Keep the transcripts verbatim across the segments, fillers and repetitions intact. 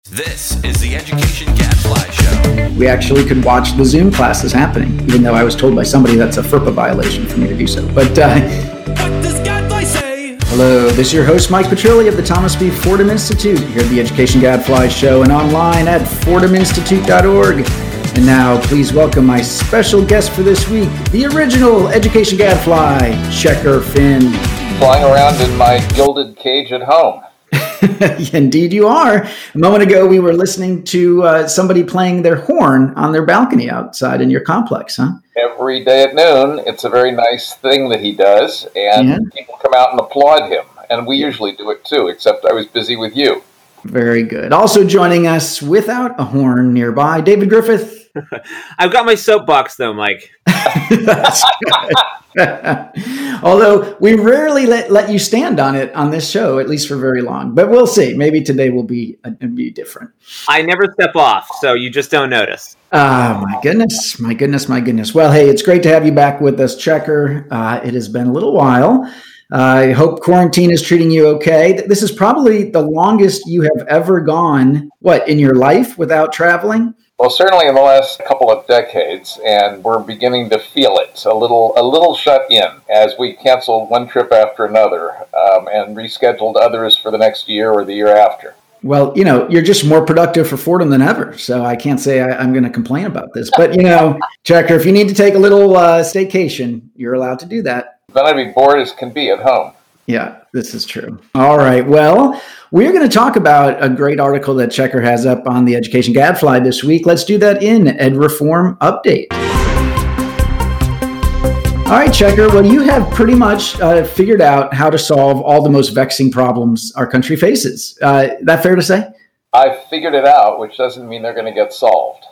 This is the Education Gadfly Show. We actually could watch the Zoom classes happening, even though I was told by somebody that's a FERPA violation for me to do so. But, uh... What does Gadfly say? Hello, this is your host, Mike Petrilli of the Thomas B. Fordham Institute, here at the Education Gadfly Show and online at fordham institute dot org. And now, please welcome my special guest for this week, the original Education Gadfly, Checker Finn. Flying around in my gilded cage at home. Indeed you are. A moment ago, we were listening to uh, somebody playing their horn on their balcony outside in your complex, huh? Every day at noon, it's a very nice thing that he does, and yeah. People come out and applaud him, and we usually do it too, except I was busy with you. Very good. Also joining us without a horn nearby, David Griffith. I've got my soapbox though, Mike. That's good. Although we rarely let, let you stand on it on this show, at least for very long. But we'll see. Maybe today will be uh, be different. I never step off, so you just don't notice. Oh, my goodness. My goodness, my goodness. Well, hey, it's great to have you back with us, Checker. Uh, it has been a little while. Uh, I hope quarantine is treating you okay. This is probably the longest you have ever gone, what, in your life without traveling? Well, certainly in the last couple of decades, and we're beginning to feel it a little, a little shut in as we canceled one trip after another um, and rescheduled others for the next year or the year after. Well, you know, you're just more productive for Fordham than ever, so I can't say I, I'm going to complain about this. But, you know, Checker, if you need to take a little uh, staycation, you're allowed to do that. Then I'd be bored as can be at home. Yeah, this is true. All right. Well, we're going to talk about a great article that Checker has up on the Education Gadfly this week. Let's do that in Ed Reform Update. All right, Checker. Well, you have pretty much uh, figured out how to solve all the most vexing problems our country faces. Uh, that fair to say? I figured it out, which doesn't mean they're going to get solved.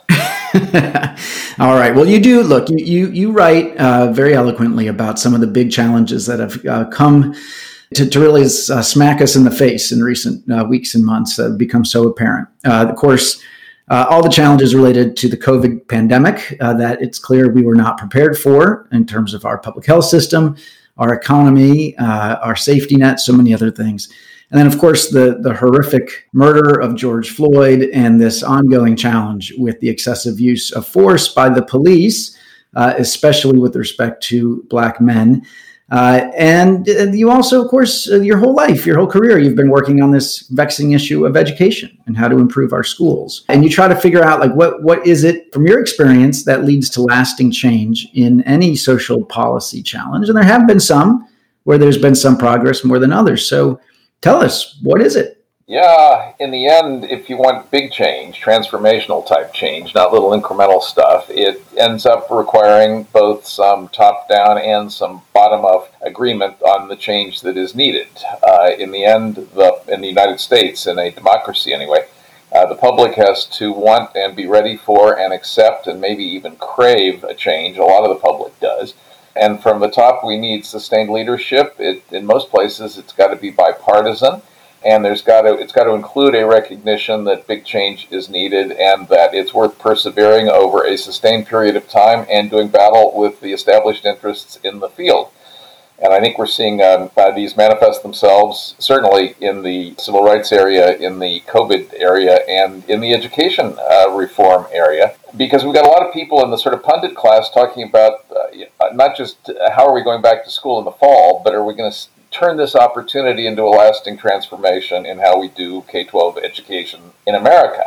All right. Well, you do. Look, you you, you write uh, very eloquently about some of the big challenges that have uh, come to, to really uh, smack us in the face in recent uh, weeks and months that have become so apparent. Uh, of course, uh, all the challenges related to the COVID pandemic uh, that it's clear we were not prepared for in terms of our public health system, our economy, uh, our safety net, so many other things. And then, of course, the, the horrific murder of George Floyd and this ongoing challenge with the excessive use of force by the police, uh, especially with respect to Black men. Uh, and you also, of course, your whole life, your whole career, you've been working on this vexing issue of education and how to improve our schools. And you try to figure out, like, what what is it from your experience that leads to lasting change in any social policy challenge? And there have been some where there's been some progress more than others. So tell us, what is it? Yeah, in the end, if you want big change, transformational type change, not little incremental stuff, it ends up requiring both some top-down and some bottom-up agreement on the change that is needed. Uh, in the end, the, in the United States, in a democracy anyway, uh, the public has to want and be ready for and accept and maybe even crave a change. A lot of the public does. And from the top, we need sustained leadership. It, in most places, it's got to be bipartisan. And there's got to it's got to include a recognition that big change is needed and that it's worth persevering over a sustained period of time and doing battle with the established interests in the field. And I think we're seeing um, uh, these manifest themselves certainly in the civil rights area, in the COVID area, and in the education uh, reform area, because we've got a lot of people in the sort of pundit class talking about uh, not just how are we going back to school in the fall, but are we going to turn this opportunity into a lasting transformation in how we do K twelve education in America.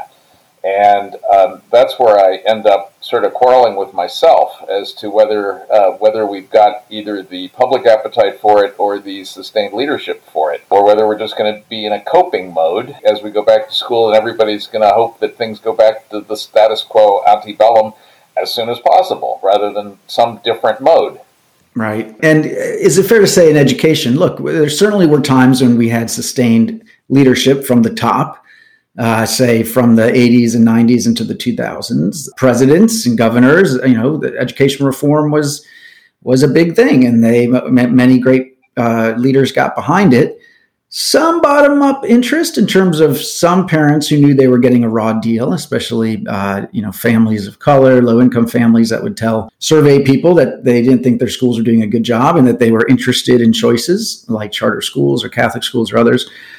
And um, that's where I end up sort of quarreling with myself as to whether uh, whether we've got either the public appetite for it or the sustained leadership for it, or whether we're just going to be in a coping mode as we go back to school and everybody's going to hope that things go back to the status quo antebellum as soon as possible, rather than some different mode. Right. And is it fair to say in education, look, there certainly were times when we had sustained leadership from the top, uh, say from the eighties and nineties into the two thousands. Presidents and governors, you know, the education reform was was a big thing, and they many great uh, leaders got behind it. Some bottom-up interest in terms of some parents who knew they were getting a raw deal, especially uh, you know families of color, low-income families that would tell survey people that they didn't think their schools were doing a good job and that they were interested in choices like charter schools or Catholic schools or others.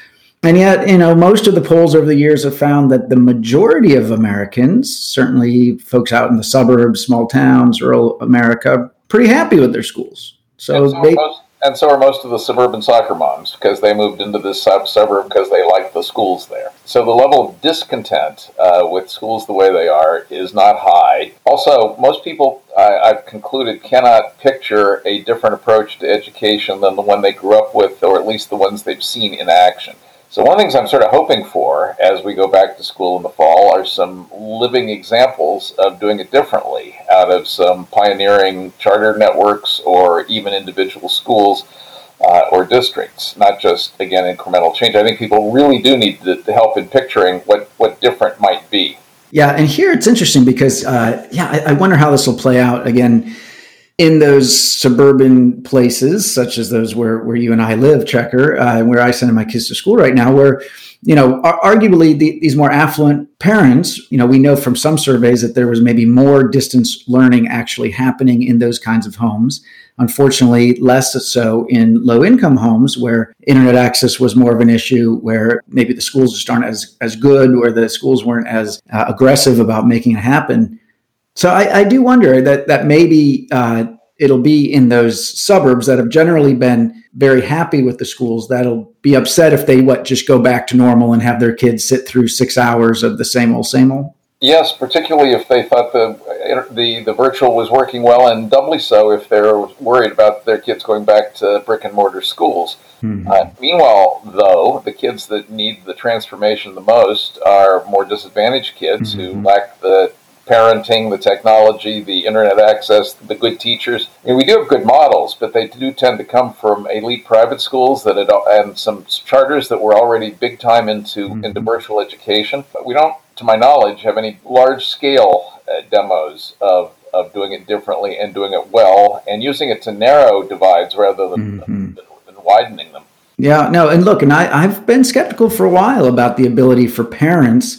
And yet, you know, most of the polls over the years have found that the majority of Americans, certainly folks out in the suburbs, small towns, rural America, pretty happy with their schools. So, and so, they, most, and so are most of the suburban soccer moms, because they moved into this sub- suburb because they like the schools there. So the level of discontent uh, with schools the way they are is not high. Also, most people, I, I've concluded, cannot picture a different approach to education than the one they grew up with, or at least the ones they've seen in action. So one of the things I'm sort of hoping for as we go back to school in the fall are some living examples of doing it differently out of some pioneering charter networks or even individual schools uh, or districts, not just, again, incremental change. I think people really do need the, the help in picturing what, what different might be. Yeah, and here it's interesting because, uh, yeah, I, I wonder how this will play out again in those suburban places, such as those where, where you and I live, Checker, uh, where I send my kids to school right now, where, you know, arguably the, these more affluent parents, you know, we know from some surveys that there was maybe more distance learning actually happening in those kinds of homes. Unfortunately, less so in low-income homes where internet access was more of an issue, where maybe the schools just aren't as, as good, where the schools weren't as uh, aggressive about making it happen. So I, I do wonder that that maybe uh, it'll be in those suburbs that have generally been very happy with the schools that'll be upset if they what just go back to normal and have their kids sit through six hours of the same old, same old. Yes, particularly if they thought the the the virtual was working well, and doubly so if they're worried about their kids going back to brick and mortar schools. Mm-hmm. Uh, meanwhile, though, the kids that need the transformation the most are more disadvantaged kids mm-hmm. who lack the parenting, the technology, the internet access, the good teachers. I mean, we do have good models, but they do tend to come from elite private schools that had, and some charters that were already big time into, mm-hmm. into virtual education. But we don't, to my knowledge, have any large-scale uh, demos of, of doing it differently and doing it well and using it to narrow divides rather than, mm-hmm. than, than widening them. Yeah, no, and look, and I, I've been skeptical for a while about the ability for parents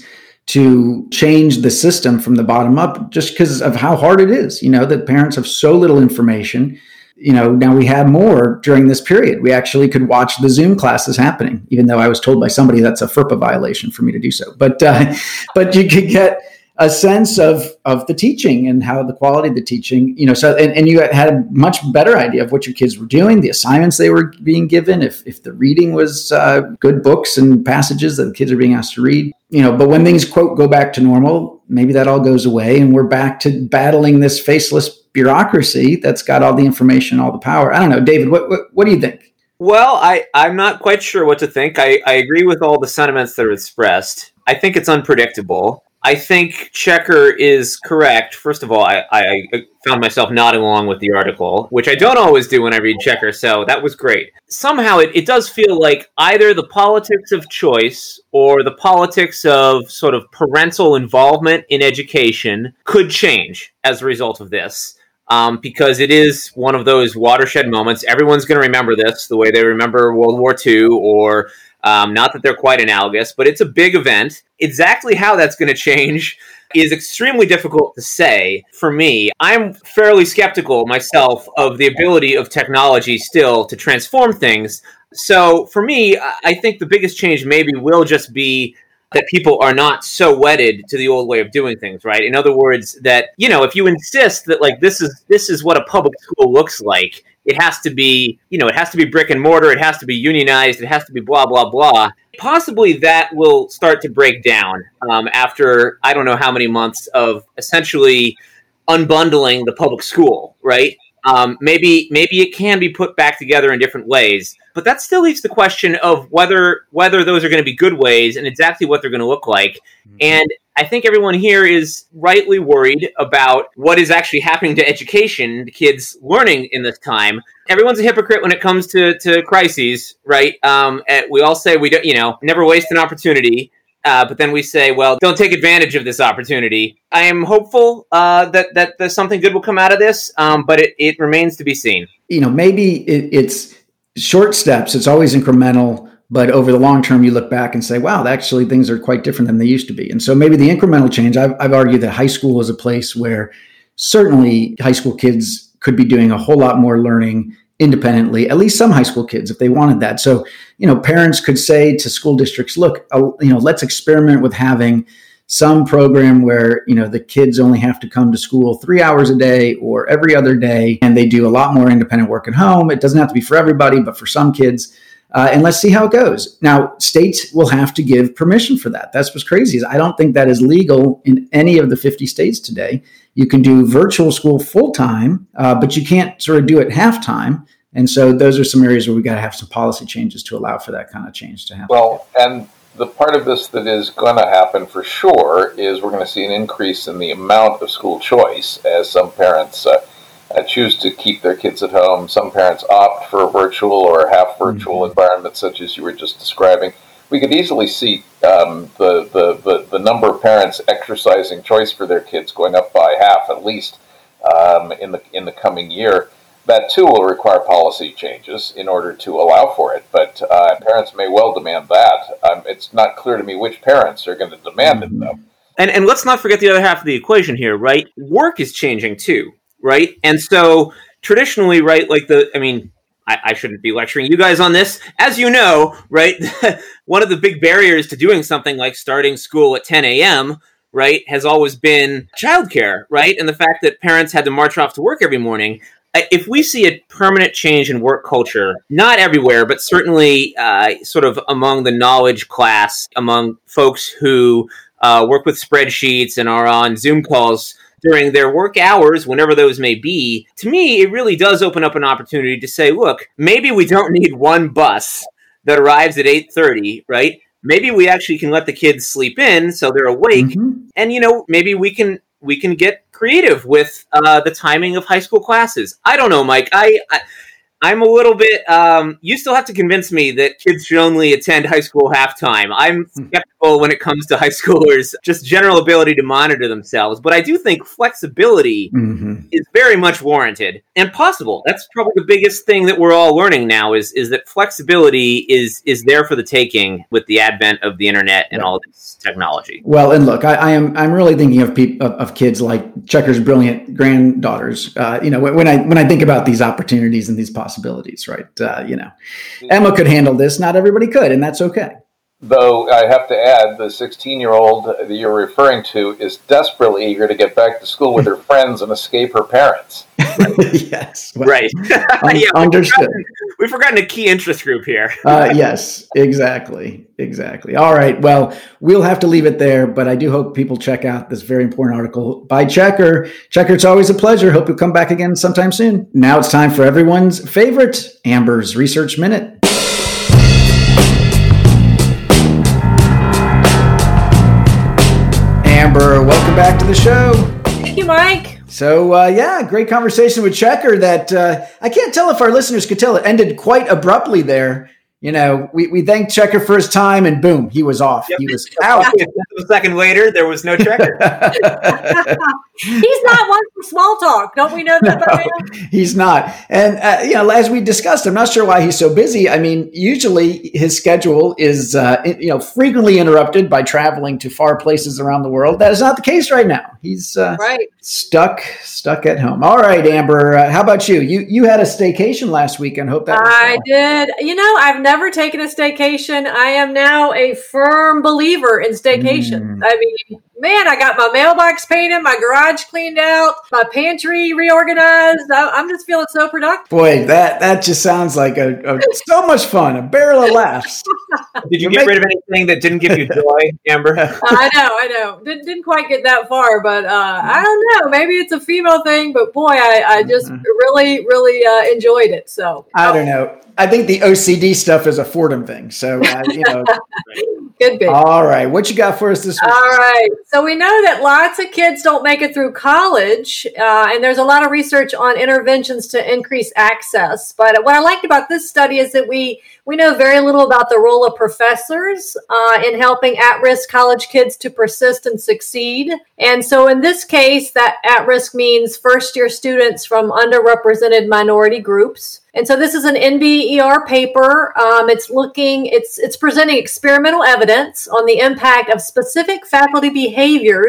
to change the system from the bottom up just because of how hard it is. You know, that parents have so little information. You know, now we had more during this period. We actually could watch the Zoom classes happening, even though I was told by somebody that's a FERPA violation for me to do so. But uh, but you could get a sense of of the teaching and how the quality of the teaching, you know, so and, and you had a much better idea of what your kids were doing, the assignments they were being given, if if the reading was uh, good books and passages that the kids are being asked to read, you know, but when things, quote, go back to normal, maybe that all goes away and we're back to battling this faceless bureaucracy that's got all the information, all the power. I don't know, David, what what, what do you think? Well, I, I'm not quite sure what to think. I, I agree with all the sentiments that are expressed. I think it's unpredictable. I think Checker is correct. First of all, I, I found myself nodding along with the article, which I don't always do when I read Checker, so that was great. Somehow it, it does feel like either the politics of choice or the politics of sort of parental involvement in education could change as a result of this, um, because it is one of those watershed moments. Everyone's going to remember this the way they remember World War Two or... Um, not that they're quite analogous, but it's a big event. Exactly how that's going to change is extremely difficult to say for me. I'm fairly skeptical myself of the ability of technology still to transform things. So for me, I think the biggest change maybe will just be that people are not so wedded to the old way of doing things, right? In other words, that, you know, if you insist that like this is this is what a public school looks like, it has to be, you know, it has to be brick and mortar, it has to be unionized, it has to be blah, blah, blah. Possibly that will start to break down um, after I don't know how many months of essentially unbundling the public school, right? Um, maybe maybe it can be put back together in different ways, but that still leaves the question of whether whether those are going to be good ways and exactly what they're going to look like. Mm-hmm. And I think everyone here is rightly worried about what is actually happening to education, the kids learning in this time. Everyone's a hypocrite when it comes to, to crises, right? Um, we all say we don't, you know, never waste an opportunity. Uh, but then we say, well, don't take advantage of this opportunity. I am hopeful uh, that, that that something good will come out of this, um, but it, it remains to be seen. You know, maybe it, it's short steps. It's always incremental. But over the long term, you look back and say, wow, actually things are quite different than they used to be. And so maybe the incremental change, I've, I've argued that high school is a place where certainly high school kids could be doing a whole lot more learning independently, at least some high school kids, if they wanted that. So, you know, parents could say to school districts, look, uh, you know, let's experiment with having some program where, you know, the kids only have to come to school three hours a day or every other day, and they do a lot more independent work at home. It doesn't have to be for everybody, but for some kids. Uh, and let's see how it goes. Now, states will have to give permission for that. That's what's crazy is I don't think that is legal in any of the fifty states today. You can do virtual school full time, uh, but you can't sort of do it half time. And so those are some areas where we got to have some policy changes to allow for that kind of change to happen. Well, and the part of this that is going to happen for sure is we're going to see an increase in the amount of school choice as some parents uh, uh, choose to keep their kids at home. Some parents opt for a virtual or half virtual mm-hmm. environment, such as you were just describing. We could easily see um, the, the, the, the number of parents exercising choice for their kids going up by half at least um, in the in the coming year. That too will require policy changes in order to allow for it, but uh, parents may well demand that. Um, it's not clear to me which parents are going to demand it, though. And and let's not forget the other half of the equation here, right? Work is changing too, right? And so traditionally, right, like the, I mean, I, I shouldn't be lecturing you guys on this. As you know, right, one of the big barriers to doing something like starting school at ten a.m., right, has always been childcare, right? And the fact that parents had to march off to work every morning. If we see a permanent change in work culture, not everywhere, but certainly uh, sort of among the knowledge class, among folks who uh, work with spreadsheets and are on Zoom calls during their work hours, whenever those may be, to me, it really does open up an opportunity to say, look, maybe we don't need one bus that arrives at eight thirty, right? Maybe we actually can let the kids sleep in so they're awake. Mm-hmm. And, you know, maybe we can we can get creative with uh, the timing of high school classes. I don't know, Mike. I, I I'm a little bit. Um, you still have to convince me that kids should only attend high school halftime. I'm skeptical when it comes to high schoolers' just general ability to monitor themselves. But I do think flexibility mm-hmm. is very much warranted and possible. That's probably the biggest thing that we're all learning now is is that flexibility is is there for the taking with the advent of the internet and yeah. all this technology. Well, and look, I, I am I'm really thinking of people of, of kids like Checker's brilliant granddaughters. Uh, you know, when I when I think about these opportunities and these possibilities. Possibilities, right? Uh, you know, Emma could handle this. Not everybody could, and that's okay. Though I have to add, the sixteen-year-old that you're referring to is desperately eager to get back to school with her friends and escape her parents. Right? Yes. Well, right. un- yeah, understood. We've forgotten a key interest group here. uh, yes, exactly. Exactly. All right. Well, we'll have to leave it there, but I do hope people check out this very important article by Checker. Checker, it's always a pleasure. Hope you'll come back again sometime soon. Now it's time for everyone's favorite, Amber's Research Minute. Amber, welcome back to the show. Thank you, Mike. So, uh, yeah, great conversation with Checker that uh, I can't tell if our listeners could tell it ended quite abruptly there. You know, we, we thanked Checker for his time and boom, he was off. Yep. He was out. A second later, there was no Checker. He's not one for small talk. Don't we know that about no, him? He's not. And, uh, you know, as we discussed, I'm not sure why he's so busy. I mean, usually his schedule is, uh, you know, frequently interrupted by traveling to far places around the world. That is not the case right now. He's uh, right. stuck, stuck at home. All right, Amber, uh, how about you? You you had a staycation last weekend. Hope that was I fun. did. You know, I've never taken a staycation. I am now a firm believer in staycations. Mm. I mean, man, I got my mailbox painted, my garage cleaned out, my pantry reorganized. I, I'm just feeling so productive. Boy, that that just sounds like a, a so much fun, a barrel of laughs. Did you You're get making... rid of anything that didn't give you joy, Amber? I know, I know. Didn't, didn't quite get that far, but uh, I don't know. Maybe it's a female thing, but boy, I, I just mm-hmm. really, really uh, enjoyed it. So I don't know. I think the O C D stuff is a Fordham thing. So, uh, you know. Could be. All right. What you got for us this week? All right. So we know that lots of kids don't make it through college, uh, and there's a lot of research on interventions to increase access. But what I liked about this study is that we we know very little about the role of professors uh, in helping at-risk college kids to persist and succeed. And so in this case, that at-risk means first-year students from underrepresented minority groups. And so this is an N B E R paper. Um, it's looking, it's it's presenting experimental evidence on the impact of specific faculty behaviors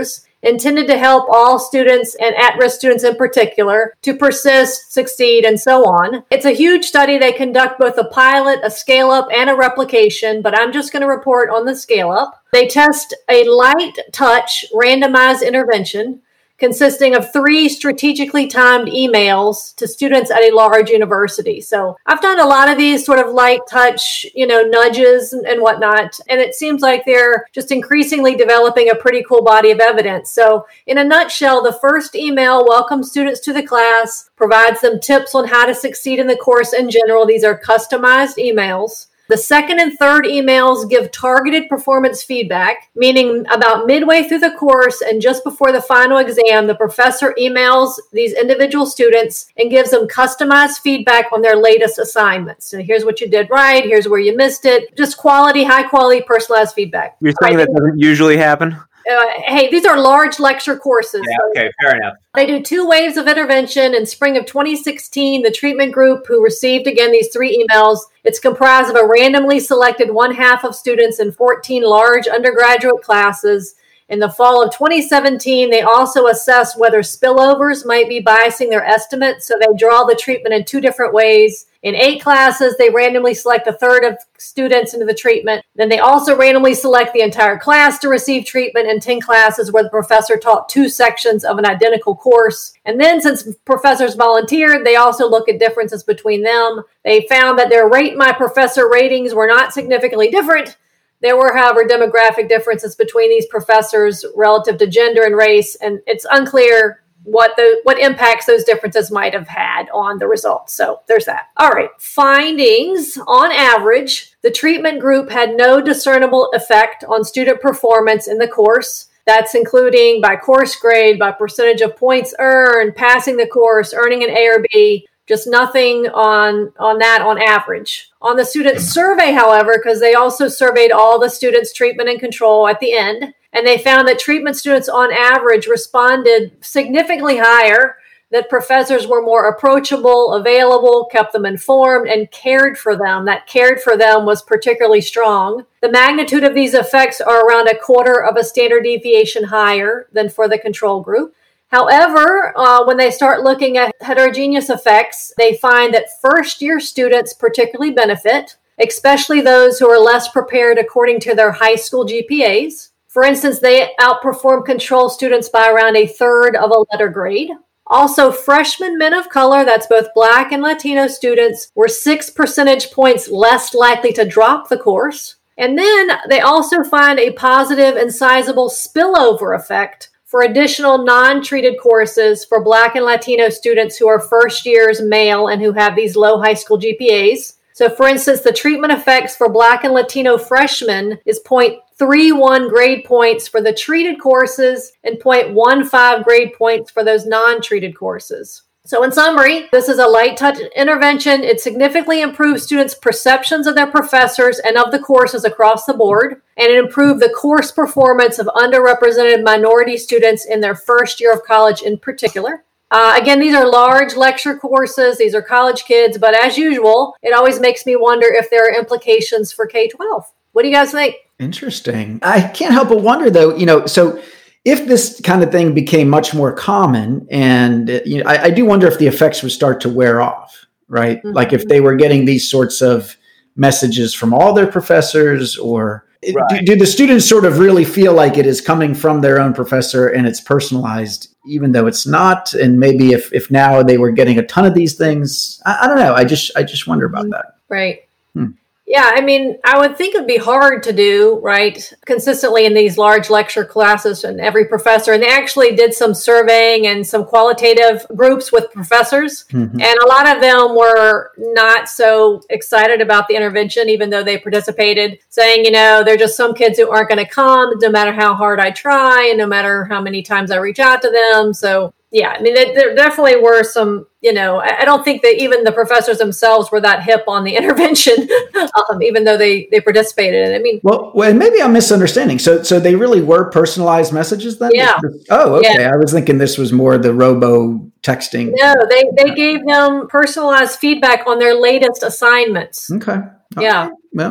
intended to help all students and at-risk students in particular to persist, succeed, and so on. It's a huge study. They conduct both a pilot, a scale-up, and a replication, but I'm just going to report on the scale-up. They test a light touch randomized intervention consisting of three strategically timed emails to students at a large university. So I've done a lot of these sort of light touch, you know, nudges and, and whatnot, and it seems like they're just increasingly developing a pretty cool body of evidence. So in a nutshell, the first email welcomes students to the class, provides them tips on how to succeed in the course in general. These are customized emails. The second and third emails give targeted performance feedback, meaning about midway through the course and just before the final exam, the professor emails these individual students and gives them customized feedback on their latest assignments. So here's what you did right, here's where you missed it. Just quality, high quality, personalized feedback. You're saying that doesn't usually happen? Uh, hey, these are large lecture courses. Yeah, okay, fair enough. They do two waves of intervention. In spring of twenty sixteen, the treatment group who received, again, these three emails, it's comprised of a randomly selected one half of students in fourteen large undergraduate classes. In the fall of twenty seventeen, they also assess whether spillovers might be biasing their estimates. So they draw the treatment in two different ways. In eight classes, they randomly select a third of students into the treatment. Then they also randomly select the entire class to receive treatment in ten classes where the professor taught two sections of an identical course. And then since professors volunteered, they also look at differences between them. They found that their rate my professor ratings were not significantly different. There were, however, demographic differences between these professors relative to gender and race, and it's unclear what the what impacts those differences might have had on the results. So there's that. All right. Findings. On average, the treatment group had no discernible effect on student performance in the course. That's including by course grade, by percentage of points earned, passing the course, earning an A or B. Just nothing on, on that on average. On the student survey, however, because they also surveyed all the students' treatment and control at the end, and they found that treatment students on average responded significantly higher, that professors were more approachable, available, kept them informed, and cared for them. That cared for them was particularly strong. The magnitude of these effects are around a quarter of a standard deviation higher than for the control group. However, uh, when they start looking at heterogeneous effects, they find that first-year students particularly benefit, especially those who are less prepared according to their high school G P As. For instance, they outperform control students by around a third of a letter grade. Also, freshman men of color, that's both Black and Latino students, were six percentage points less likely to drop the course. And then they also find a positive and sizable spillover effect for additional non-treated courses for Black and Latino students who are first years male and who have these low high school G P As. So for instance, the treatment effects for Black and Latino freshmen is zero point three one grade points for the treated courses and zero point one five grade points for those non-treated courses. So in summary, this is a light touch intervention. It significantly improves students' perceptions of their professors and of the courses across the board, and it improved the course performance of underrepresented minority students in their first year of college in particular. Uh, again, these are large lecture courses. These are college kids, but as usual, it always makes me wonder if there are implications for K twelve. What do you guys think? Interesting. I can't help but wonder, though, you know, so if this kind of thing became much more common, and you know, I, I do wonder if the effects would start to wear off, right? Mm-hmm. Like if they were getting these sorts of messages from all their professors, or right. do, do the students sort of really feel like it is coming from their own professor and it's personalized, even though it's not? And maybe if, if now they were getting a ton of these things, I, I don't know. I just I just wonder about that. Right. Hmm. Yeah, I mean, I would think it'd be hard to do, right, consistently in these large lecture classes and every professor. And they actually did some surveying and some qualitative groups with professors. Mm-hmm. And a lot of them were not so excited about the intervention, even though they participated, saying, you know, there are just some kids who aren't going to come no matter how hard I try and no matter how many times I reach out to them. So, yeah, I mean, there definitely were some, you know, I don't think that even the professors themselves were that hip on the intervention, um, even though they, they participated in it. I mean, well, well, maybe I'm misunderstanding. So, so they really were personalized messages then? Yeah. Oh, okay. Yeah. I was thinking this was more the robo texting. No, they, they gave them personalized feedback on their latest assignments. Okay. Yeah. Well,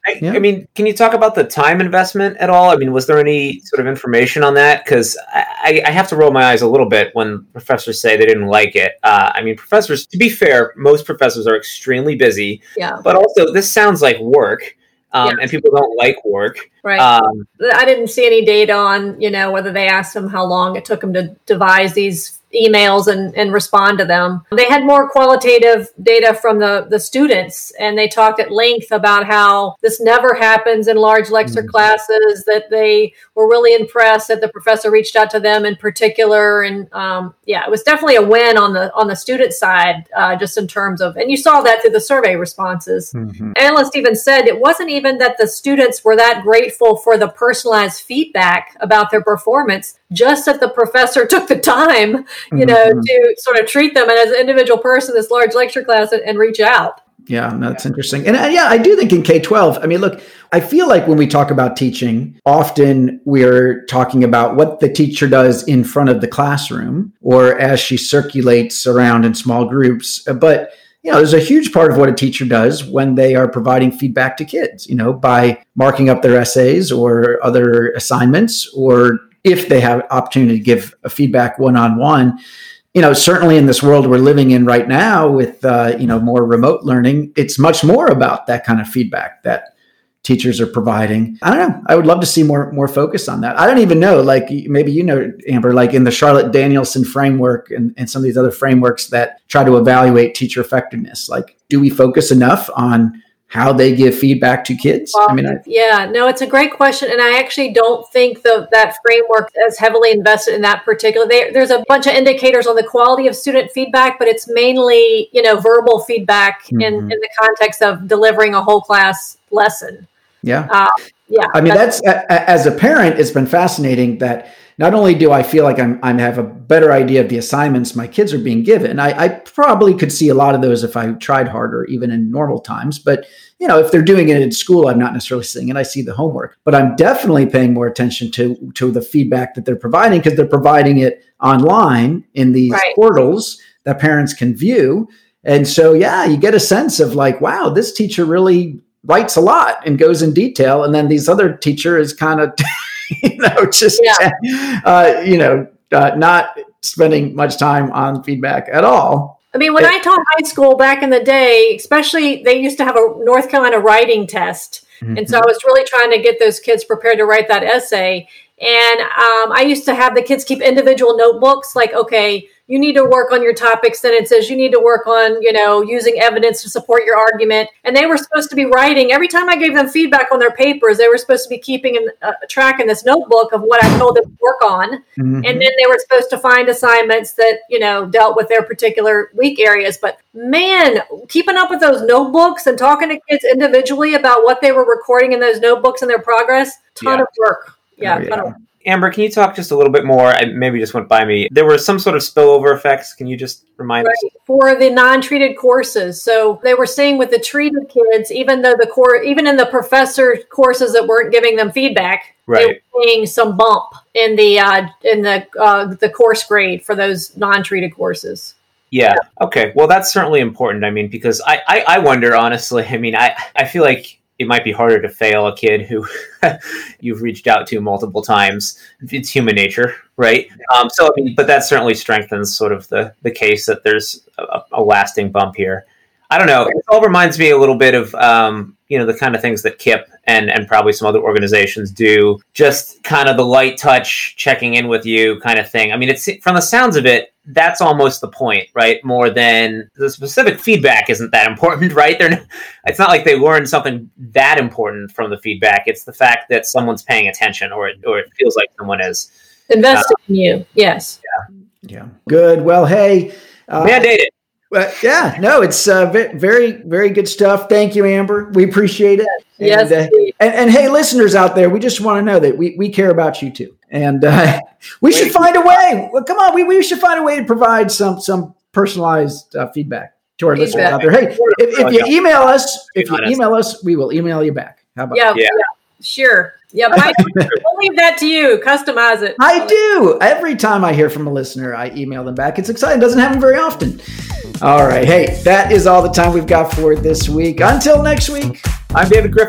I, Yeah. I mean, can you talk about the time investment at all? I mean, was there any sort of information on that? Because I, I have to roll my eyes a little bit when professors say they didn't like it. Uh, I mean, professors, to be fair, most professors are extremely busy, Yeah. but also this sounds like work, um, Yeah. and people don't like work. Right. Um, I didn't see any data on, you know, whether they asked them how long it took them to devise these emails and, and respond to them. They had more qualitative data from the, the students, and they talked at length about how this never happens in large lecture Mm-hmm. classes, that they were really impressed that the professor reached out to them in particular. And um, yeah, it was definitely a win on the on the student side, uh, just in terms of, and you saw that through the survey responses. Mm-hmm. Analyst even said it wasn't even that the students were that grateful for the personalized feedback about their performance, just that the professor took the time, you know, Mhm. to sort of treat them as an individual person, this large lecture class, and, and reach out. Yeah, no, that's interesting. And uh, yeah, I do think in K twelve, I mean, look, I feel like when we talk about teaching, often we're talking about what the teacher does in front of the classroom or as she circulates around in small groups. But, you know, there's a huge part of what a teacher does when they are providing feedback to kids, you know, by marking up their essays or other assignments, or if they have opportunity to give a feedback one-on-one. You know, certainly in this world we're living in right now with, uh, you know, more remote learning, it's much more about that kind of feedback that teachers are providing. I don't know. I would love to see more more focus on that. I don't even know, like maybe you know, Amber, like in the Charlotte Danielson framework and, and some of these other frameworks that try to evaluate teacher effectiveness, like do we focus enough on how they give feedback to kids? Well, I mean, I, yeah, no, it's a great question. And I actually don't think the, that framework is heavily invested in that particular. They, there's a bunch of indicators on the quality of student feedback, but it's mainly, you know, verbal feedback in, Mhm. in the context of delivering a whole class lesson. yeah. Uh, yeah. I mean, that's a- a- as a parent, it's been fascinating that not only do I feel like I'm I have a better idea of the assignments my kids are being given. I, I probably could see a lot of those if I tried harder, even in normal times. But you know, if they're doing it in school, I'm not necessarily seeing it. I see the homework, but I'm definitely paying more attention to to the feedback that they're providing, because they're providing it online in these Right. portals that parents can view. And so, yeah, you get a sense of like, wow, this teacher really writes a lot and goes in detail. And then these other teacher is kind of, you know, just, Yeah. uh, you know, uh, not spending much time on feedback at all. I mean, when I taught high school back in the day, especially, they used to have a North Carolina writing test. And so I was really trying to get those kids prepared to write that essay. And um, I used to have the kids keep individual notebooks, like, okay, you need to work on your topic sentences. You need to work on, you know, using evidence to support your argument. And they were supposed to be writing. Every time I gave them feedback on their papers, they were supposed to be keeping a uh, track in this notebook of what I told them to work on. Mhm. And then they were supposed to find assignments that, you know, dealt with their particular weak areas. But man, keeping up with those notebooks and talking to kids individually about what they were recording in those notebooks and their progress, ton Yeah. of work. Yeah, Oh, yeah. ton of work. Amber, can you talk just a little bit more? I maybe just went by me. There were some sort of spillover effects. Can you just remind us? Right. For the non-treated courses. So they were seeing with the treated kids, even though the core, even in the professor courses that weren't giving them feedback, they Right. were seeing some bump in the uh, in the uh, the course grade for those non-treated courses. Yeah. Okay. Well, that's certainly important. I mean, because I, I, I wonder, honestly, I mean, I, I feel like it might be harder to fail a kid who you've reached out to multiple times. It's human nature, right? Um, so, I mean, but that certainly strengthens sort of the, the case that there's a, a lasting bump here. I don't know. It all reminds me a little bit of, um, you know, the kind of things that K I P and, and probably some other organizations do. Just kind of the light touch, checking in with you kind of thing. I mean, it's from the sounds of it, that's almost the point, right? More than the specific feedback isn't that important, right? They're, it's not like they learned something that important from the feedback. It's the fact that someone's paying attention, or it, or it feels like someone is. Invested in you. Yes. Yeah. Good. Well, hey. Uh, Mandated. Well, yeah, no, it's uh, ve- very, very good stuff. Thank you, Amber. We appreciate it. Yes. And, uh, and, and hey, listeners out there, we just want to know that we, we care about you too. And uh, we should find a way. Well, come on, we, we should find a way to provide some some personalized uh, feedback to our listeners Feedback. out there. Hey, if, if you email us, if you email us, we will email you back. How about Yeah, that? yeah. Sure. Yeah, but I, I'll leave that to you. Customize it. I do. Every time I hear from a listener, I email them back. It's exciting. It doesn't happen very often. All right. Hey, that is all the time we've got for this week. Until next week. I'm David Griffith.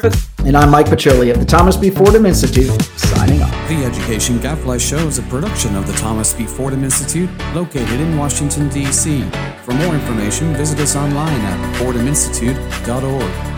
And I'm Mike Pacholi of the Thomas B. Fordham Institute, signing off. The Education Gadfly Show is a production of the Thomas B. Fordham Institute, located in Washington, D C. For more information, visit us online at fordham institute dot org.